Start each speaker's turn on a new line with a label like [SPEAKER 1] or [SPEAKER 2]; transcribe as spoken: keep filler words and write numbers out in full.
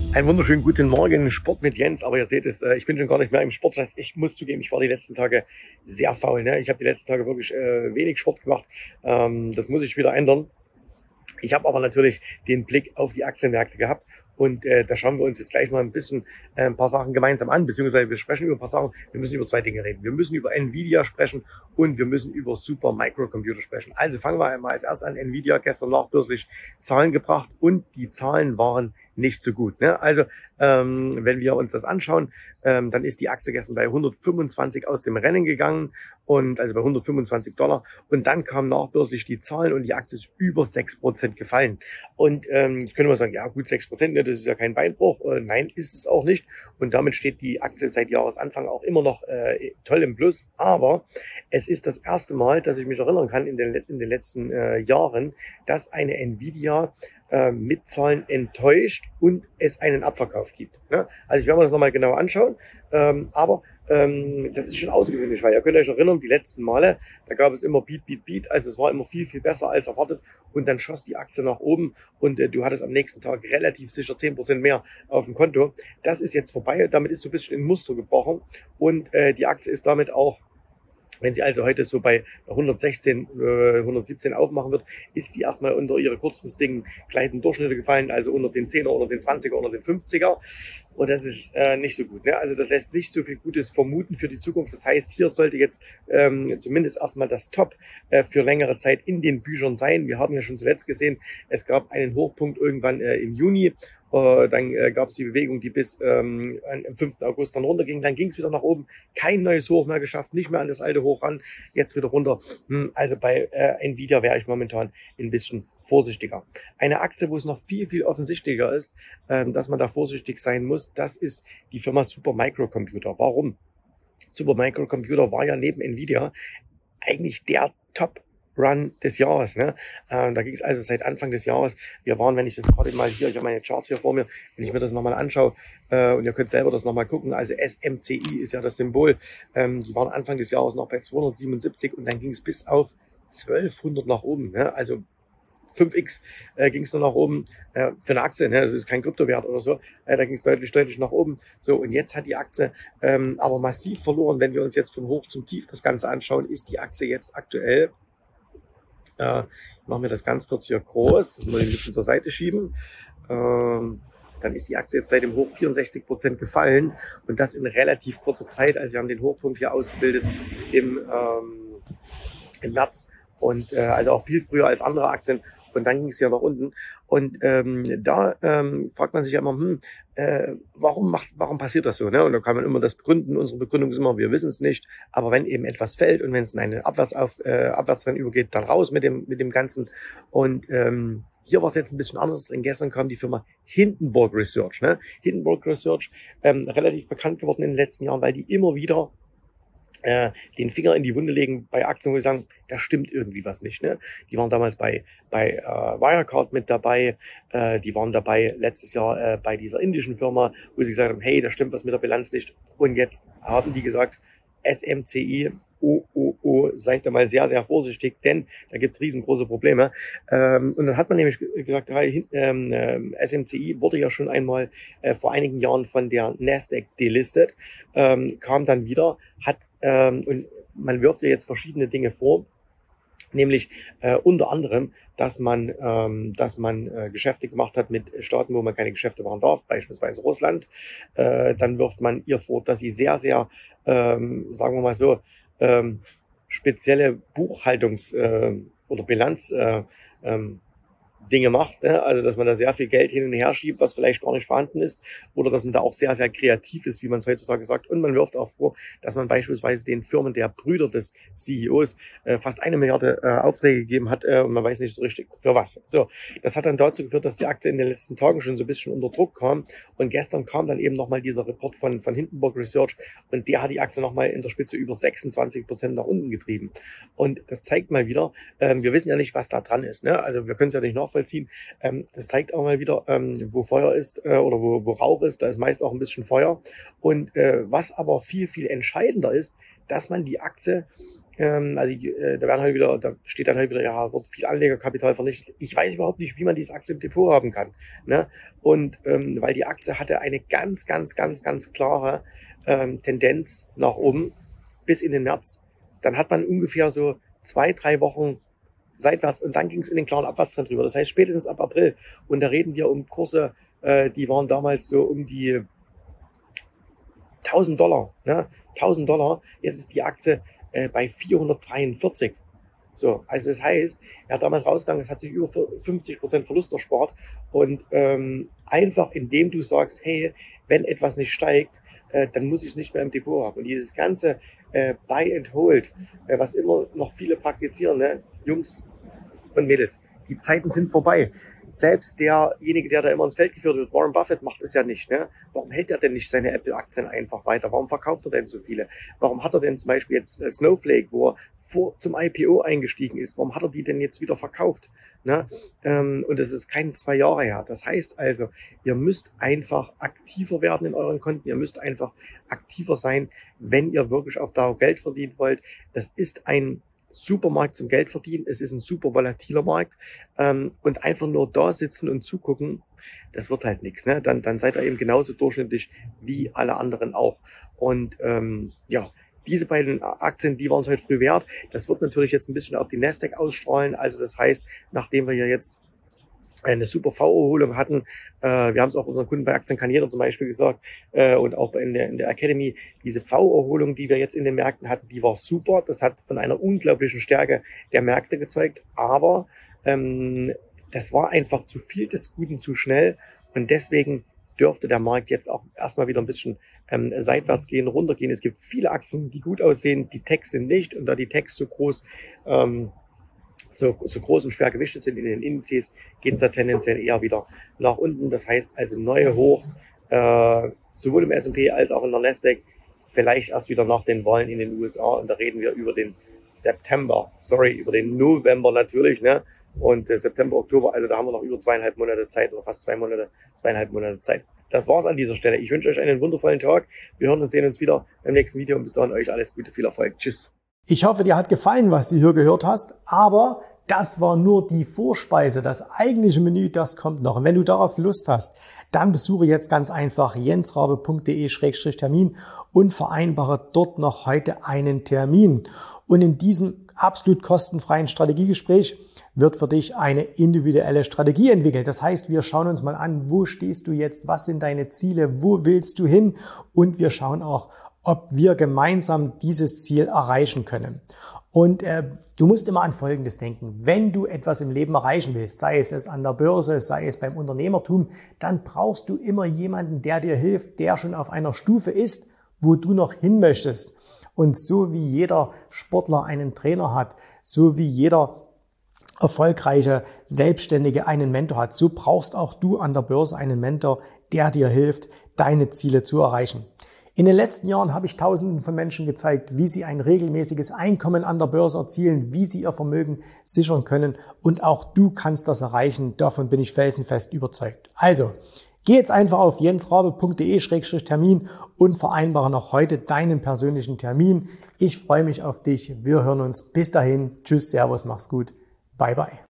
[SPEAKER 1] Einen wunderschönen guten Morgen, Sport mit Jens. Aber ihr seht es, äh, ich bin schon gar nicht mehr im Sport. Das heißt, ich muss zugeben, ich war die letzten Tage sehr faul. Ne? Ich habe die letzten Tage wirklich äh, wenig Sport gemacht. Ähm, das muss ich wieder ändern. Ich habe aber natürlich den Blick auf die Aktienmärkte gehabt und äh, da schauen wir uns jetzt gleich mal ein bisschen äh, ein paar Sachen gemeinsam an, beziehungsweise wir sprechen über ein paar Sachen. Wir müssen über zwei Dinge reden. Wir müssen über Nvidia sprechen und wir müssen über Super Microcomputer sprechen. Also fangen wir einmal als erstes an. Nvidia gestern nachbörslich Zahlen gebracht und die Zahlen waren nicht so gut. Ne? Also ähm, wenn wir uns das anschauen, ähm, dann ist die Aktie gestern bei hundertfünfundzwanzig aus dem Rennen gegangen und also bei hundertfünfundzwanzig Dollar und dann kamen nachbörslich die Zahlen und die Aktie ist über sechs Prozent gefallen. Und ähm, ich könnte mal sagen, ja gut, sechs Prozent, ne, das ist ja kein Beinbruch. Äh, nein, ist es auch nicht. Und damit steht die Aktie seit Jahresanfang auch immer noch äh, toll im Plus. Aber es ist das erste Mal, dass ich mich erinnern kann in den, in den letzten äh, Jahren, dass eine Nvidia äh, mit Zahlen enttäuscht und es einen Abverkauf gibt. Ne? Also ich werde mir das nochmal genau anschauen. Ähm, aber ähm, das ist schon außergewöhnlich, weil ihr könnt euch erinnern, die letzten Male, da gab es immer Beat, Beat, Beat. Also es war immer viel, viel besser als erwartet. Und dann schoss die Aktie nach oben und äh, du hattest am nächsten Tag relativ sicher zehn Prozent mehr auf dem Konto. Das ist jetzt vorbei. Damit ist so ein bisschen ein Muster gebrochen. Und äh, die Aktie ist damit auch, wenn sie also heute so bei hundertsechzehn, äh, hundertsiebzehn aufmachen wird, ist sie erstmal unter ihre kurzfristigen gleitenden Durchschnitte gefallen, also unter den zehner, unter den zwanziger, unter den fünfziger. Und das ist äh, nicht so gut. Ne? Also das lässt nicht so viel Gutes vermuten für die Zukunft. Das heißt, hier sollte jetzt ähm, zumindest erstmal das Top äh, für längere Zeit in den Büchern sein. Wir haben ja schon zuletzt gesehen, es gab einen Hochpunkt irgendwann äh, im Juni. Uh, dann äh, gab es die Bewegung, die bis ähm, am fünften August dann runterging. Dann ging es wieder nach oben. Kein neues Hoch mehr geschafft, nicht mehr an das alte Hoch ran. Jetzt wieder runter. Hm, also bei äh, Nvidia wäre ich momentan ein bisschen vorsichtiger. Eine Aktie, wo es noch viel, viel offensichtlicher ist, ähm, dass man da vorsichtig sein muss, das ist die Firma Super Microcomputer. Warum? Super Microcomputer war ja neben Nvidia eigentlich der Top Run des Jahres. Ne? Äh, da ging es also seit Anfang des Jahres. Wir waren, wenn ich das gerade mal hier, ich habe meine Charts hier vor mir, wenn ich mir das nochmal anschaue äh, und ihr könnt selber das nochmal gucken, also S M C I ist ja das Symbol, ähm, die waren Anfang des Jahres noch bei zweihundertsiebenundsiebzig und dann ging es bis auf zwölfhundert nach oben. Ne? Also fünf x äh, ging es dann nach oben äh, für eine Aktie, ne? Das ist kein Kryptowert oder so, äh, da ging es deutlich, deutlich nach oben. So, und jetzt hat die Aktie ähm, aber massiv verloren. Wenn wir uns jetzt von hoch zum tief das Ganze anschauen, ist die Aktie jetzt aktuell, äh, ich mache mir das ganz kurz hier groß, mal ein bisschen zur Seite schieben, ähm, dann ist die Aktie jetzt seit dem Hoch vierundsechzig Prozent gefallen und das in relativ kurzer Zeit. Also wir haben den Hochpunkt hier ausgebildet im, ähm, im März und äh, also auch viel früher als andere Aktien. Und dann ging es ja nach unten. Und ähm, da ähm, fragt man sich ja immer, hm, äh, warum macht, warum passiert das so? Ne? Und da kann man immer das begründen. Unsere Begründung ist immer, wir wissen es nicht. Aber wenn eben etwas fällt und wenn es in eine Abwärts auf, äh, Abwärtstrend übergeht, dann raus mit dem mit dem Ganzen. Und ähm, hier war es jetzt ein bisschen anders, denn gestern kam die Firma Hindenburg Research. Ne? Hindenburg Research, ähm, relativ bekannt geworden in den letzten Jahren, weil die immer wieder äh, den Finger in die Wunde legen bei Aktien, wo sie sagen, da stimmt irgendwie was nicht. Ne? Die waren damals bei bei äh, Wirecard mit dabei, äh, die waren dabei letztes Jahr äh, bei dieser indischen Firma, wo sie gesagt haben, hey, da stimmt was mit der Bilanz nicht. Und jetzt haben die gesagt, S M C I, oh, oh, oh, seid da mal sehr, sehr vorsichtig, denn da gibt's riesengroße Probleme. Ähm, und dann hat man nämlich gesagt, hey, ähm, äh, S M C I wurde ja schon einmal äh, vor einigen Jahren von der Nasdaq delistet, ähm, kam dann wieder, hat ähm, und man wirft ja jetzt verschiedene Dinge vor, nämlich äh, unter anderem, dass man, ähm, dass man äh, Geschäfte gemacht hat mit Staaten, wo man keine Geschäfte machen darf, beispielsweise Russland. Äh, dann wirft man ihr vor, dass sie sehr, sehr, ähm, sagen wir mal so, ähm, spezielle Buchhaltungs- äh, oder Bilanz äh, ähm, Dinge macht, ne? Also dass man da sehr viel Geld hin und her schiebt, was vielleicht gar nicht vorhanden ist, oder dass man da auch sehr, sehr kreativ ist, wie man es heutzutage sagt. Und man wirft auch vor, dass man beispielsweise den Firmen der Brüder des C E Os äh, fast eine Milliarde äh, Aufträge gegeben hat äh, und man weiß nicht so richtig für was. So, das hat dann dazu geführt, dass die Aktie in den letzten Tagen schon so ein bisschen unter Druck kam und gestern kam dann eben nochmal dieser Report von, von Hindenburg Research und der hat die Aktie nochmal in der Spitze über sechsundzwanzig Prozent nach unten getrieben. Und das zeigt mal wieder, ähm, wir wissen ja nicht, was da dran ist, ne? Also wir können es ja nicht nachvollziehen. Ähm, das zeigt auch mal wieder, ähm, wo Feuer ist äh, oder wo, wo Rauch ist, da ist meist auch ein bisschen Feuer. Und äh, was aber viel, viel entscheidender ist, dass man die Aktie Ähm, also äh, da werden halt wieder, da steht dann halt wieder, ja, wird viel Anlegerkapital vernichtet. Ich weiß überhaupt nicht, wie man diese Aktie im Depot haben kann. Ne? Und ähm, weil die Aktie hatte eine ganz, ganz, ganz, ganz klare ähm, Tendenz nach oben bis in den März. Dann hat man ungefähr so zwei, drei Wochen seitwärts und dann ging es in den klaren Abwärtstrend rüber. Das heißt spätestens ab April. Und da reden wir um Kurse, äh, die waren damals so um die tausend Dollar. Ne? tausend Dollar. Jetzt ist die Aktie äh, bei vierhundertdreiundvierzig. So, also das heißt, er hat damals rausgegangen, es hat sich über fünfzig Prozent Verlust erspart. Und ähm, einfach indem du sagst, hey, wenn etwas nicht steigt, äh, dann muss ich es nicht mehr im Depot haben. Und dieses ganze äh, Buy and Hold, äh, was immer noch viele praktizieren, ne? Jungs und Mädels, die Zeiten sind vorbei. Selbst derjenige, der da immer ins Feld geführt wird, Warren Buffett, macht es ja nicht. Ne? Warum hält er denn nicht seine Apple-Aktien einfach weiter? Warum verkauft er denn so viele? Warum hat er denn zum Beispiel jetzt äh, Snowflake, wo er vor zum I P O eingestiegen ist? Warum hat er die denn jetzt wieder verkauft? Ne? Ähm, und das ist keine zwei Jahre her. Das heißt also, ihr müsst einfach aktiver werden in euren Konten. Ihr müsst einfach aktiver sein, wenn ihr wirklich auf Dauer Geld verdienen wollt. Das ist ein Supermarkt zum Geld verdienen. Es ist ein super volatiler Markt. Ähm, und einfach nur da sitzen und zugucken, das wird halt nichts. Ne? Dann, dann seid ihr eben genauso durchschnittlich wie alle anderen auch. Und ähm, ja, diese beiden Aktien, die waren es heute früh wert. Das wird natürlich jetzt ein bisschen auf die Nasdaq ausstrahlen. Also das heißt, nachdem wir ja jetzt eine super V-Erholung hatten. Äh, wir haben es auch unseren Kunden bei Aktienkarriere zum Beispiel gesagt äh, und auch in der, in der Academy. Diese V-Erholung, die wir jetzt in den Märkten hatten, die war super. Das hat von einer unglaublichen Stärke der Märkte gezeugt. Aber ähm, das war einfach zu viel des Guten zu schnell. Und deswegen dürfte der Markt jetzt auch erstmal wieder ein bisschen ähm, seitwärts gehen, runtergehen. Es gibt viele Aktien, die gut aussehen. Die Techs sind nicht. Und da die Techs so groß ähm, So, so groß und schwer gewichtet sind in den Indizes, geht es da tendenziell eher wieder nach unten. Das heißt also neue Hochs, äh, sowohl im S und P als auch in der Nasdaq, vielleicht erst wieder nach den Wahlen in den U S A. Und da reden wir über den September, sorry, über den November natürlich, ne? Und äh, September, Oktober, also da haben wir noch über zweieinhalb Monate Zeit oder fast zwei Monate, zweieinhalb Monate Zeit. Das war's an dieser Stelle. Ich wünsche euch einen wundervollen Tag. Wir hören und sehen uns wieder beim nächsten Video und bis dahin euch alles Gute, viel Erfolg. Tschüss.
[SPEAKER 2] Ich hoffe, dir hat gefallen, was du hier gehört hast, aber das war nur die Vorspeise. Das eigentliche Menü, das kommt noch. Und wenn du darauf Lust hast, dann besuche jetzt ganz einfach jensrabe punkt de Schrägstrich Termin und vereinbare dort noch heute einen Termin. Und in diesem absolut kostenfreien Strategiegespräch wird für dich eine individuelle Strategie entwickelt. Das heißt, wir schauen uns mal an, wo stehst du jetzt, was sind deine Ziele, wo willst du hin, und wir schauen auch, ob wir gemeinsam dieses Ziel erreichen können. Und äh, du musst immer an Folgendes denken. Wenn du etwas im Leben erreichen willst, sei es es an der Börse, sei es beim Unternehmertum, dann brauchst du immer jemanden, der dir hilft, der schon auf einer Stufe ist, wo du noch hin möchtest. Und so wie jeder Sportler einen Trainer hat, so wie jeder erfolgreiche Selbstständige einen Mentor hat, so brauchst auch du an der Börse einen Mentor, der dir hilft, deine Ziele zu erreichen. In den letzten Jahren habe ich Tausenden von Menschen gezeigt, wie sie ein regelmäßiges Einkommen an der Börse erzielen, wie sie ihr Vermögen sichern können, und auch du kannst das erreichen. Davon bin ich felsenfest überzeugt. Also, geh jetzt einfach auf jensrabe punkt de Schrägstrich Termin und vereinbare noch heute deinen persönlichen Termin. Ich freue mich auf dich. Wir hören uns. Bis dahin. Tschüss, Servus, mach's gut. Bye, bye.